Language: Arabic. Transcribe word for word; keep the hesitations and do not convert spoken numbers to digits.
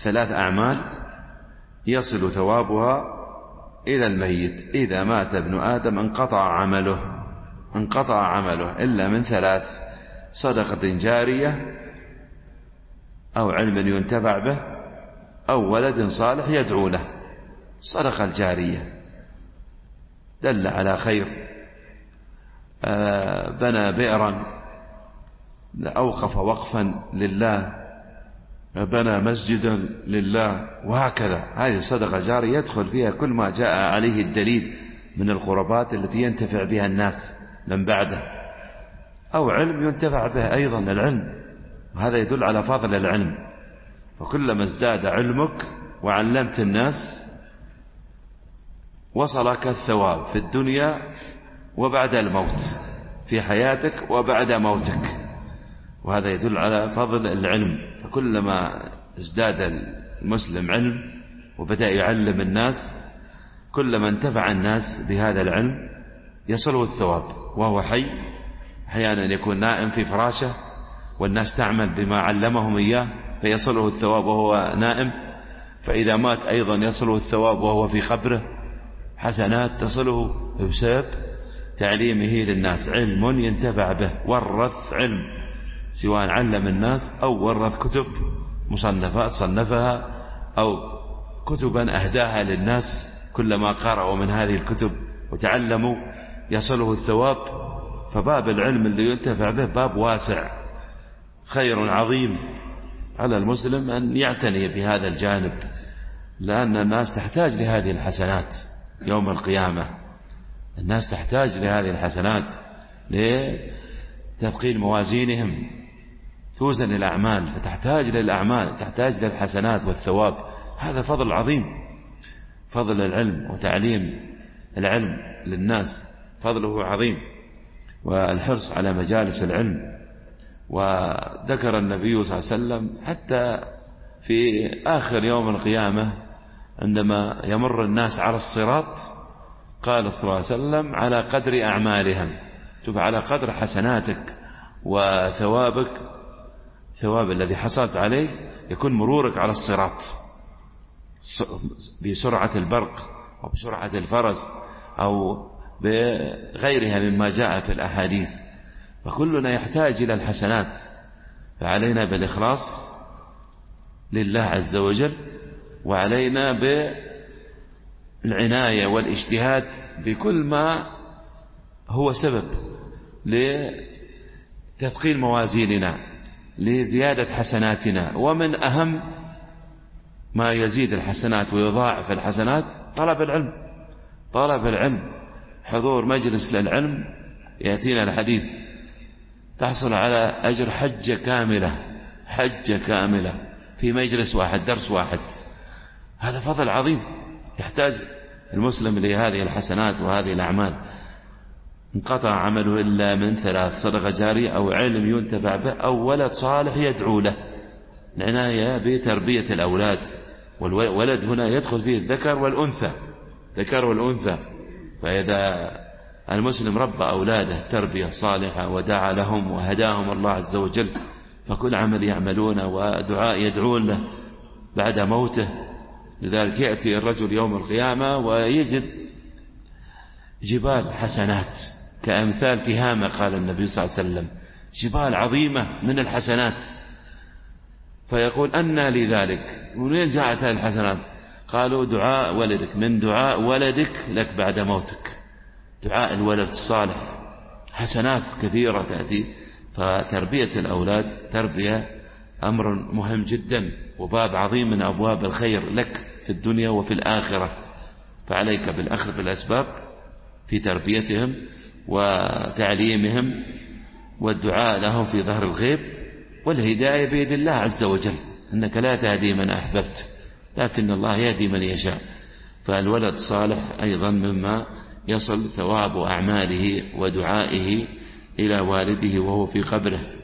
ثلاث أعمال يصل ثوابها إلى الميت. إذا مات ابن آدم انقطع عمله انقطع عمله إلا من ثلاث: صدقة جارية، أو علم ينتفع به، أو ولد صالح يدعو له. الصدقة الجارية دل على خير، بنى بئرا، أوقف وقفا لله، بنى مسجدا لله، وهكذا. هذه صدقة جارية يدخل فيها كل ما جاء عليه الدليل من القربات التي ينتفع بها الناس من بعده، أو علم ينتفع به أيضا، العلم، وهذا يدل على فضل العلم. فكلما ازداد علمك وعلمت الناس وصلك الثواب في الدنيا وبعد الموت، في حياتك وبعد موتك، وهذا يدل على فضل العلم. فكلما ازداد المسلم علم وبدأ يعلم الناس، كلما انتفع الناس بهذا العلم يصله الثواب وهو حي. أحيانا يكون نائم في فراشه والناس تعمل بما علمهم إياه فيصله الثواب وهو نائم، فإذا مات أيضا يصله الثواب وهو في قبره، حسنات تصله بسبب تعليمه للناس. علم ينتفع به، ورث علم، سواء علم الناس أو ورث كتب مصنفات صنفها أو كتبا أهداها للناس، كلما قرأوا من هذه الكتب وتعلموا يصله الثواب. فباب العلم اللي ينتفع به باب واسع، خير عظيم على المسلم أن يعتني بهذا الجانب، لأن الناس تحتاج لهذه الحسنات يوم القيامة. الناس تحتاج لهذه الحسنات لتثقيل موازينهم، توزن الأعمال، فتحتاج للأعمال، تحتاج للحسنات والثواب. هذا فضل عظيم، فضل العلم وتعليم العلم للناس فضله عظيم، والحرص على مجالس العلم. وذكر النبي صلى الله عليه وسلم حتى في آخر يوم القيامة عندما يمر الناس على الصراط، قال صلى الله عليه وسلم: على قدر أعمالهم، شوف، على قدر حسناتك وثوابك، ثواب الذي حصلت عليه يكون مرورك على الصراط بسرعة البرق أو بسرعة الفرس أو بغيرها مما جاء في الأحاديث. فكلنا يحتاج إلى الحسنات، فعلينا بالإخلاص لله عز وجل، وعلينا بالعناية والاجتهاد بكل ما هو سبب لتثقيل موازيننا، لزيادة حسناتنا. ومن أهم ما يزيد الحسنات ويضاعف الحسنات طلب العلم، طلب العلم، حضور مجلس للعلم. يأتينا الحديث: تحصل على أجر حجة كاملة، حجة كاملة في مجلس واحد، درس واحد. هذا فضل عظيم، يحتاج المسلم لهذه الحسنات وهذه الأعمال. انقطع عمله إلا من ثلاث: صدقة جارية، أو علم ينتفع به، أو ولد صالح يدعو له. العناية بتربية الأولاد، والولد هنا يدخل فيه الذكر والأنثى، ذكر والأنثى. فإذا المسلم ربى أولاده تربية صالحة ودعا لهم وهداهم الله عز وجل، فكل عمل يعملون ودعاء يدعون له بعد موته. لذلك يأتي الرجل يوم القيامة ويجد جبال حسنات كأمثال تهامة، قال النبي صلى الله عليه وسلم، جبال عظيمة من الحسنات. فيقول: أنى لذلك؟ ومن جاءت هذه الحسنات؟ قالوا: دعاء ولدك، من دعاء ولدك لك بعد موتك، دعاء الولد الصالح. حسنات كثيرة تأتي. فتربية الأولاد تربية أمر مهم جدا، وباب عظيم من أبواب الخير لك في الدنيا وفي الآخرة. فعليك بالأخذ بالأسباب في تربيتهم وتعليمهم والدعاء لهم في ظهر الغيب، والهداية بيد الله عز وجل، إنك لا تهدي من أحببت لكن الله يهدي من يشاء. فالولد الصالح أيضا مما يصل ثواب أعماله ودعائه إلى والده وهو في قبره.